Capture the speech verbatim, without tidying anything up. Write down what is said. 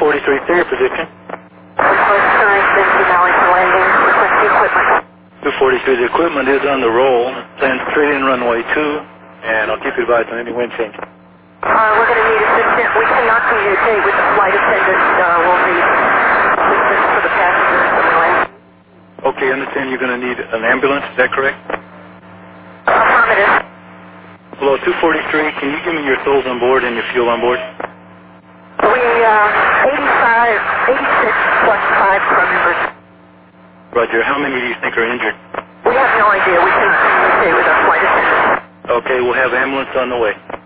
forty-three, clear your position. Request nine fifty Maui for landing. Request the equipment. two forty-three, the equipment is on the roll. Land straight in runway two, and I'll keep you advised on any wind change. Uh, we're going to need assistance. We cannot communicate with the flight attendant. Uh, we'll need assistance for the passengers on the land. Okay, I understand you're going to need an ambulance, is that correct? Affirmative. Hello, two forty-three, can you give me your souls on board and your fuel on board? We, uh, eighty-five, eighty-six plus five crew members. Roger, how many do you think are injured? We have no idea. We cannot communicate with our flight attendants. Okay, we'll have ambulance on the way.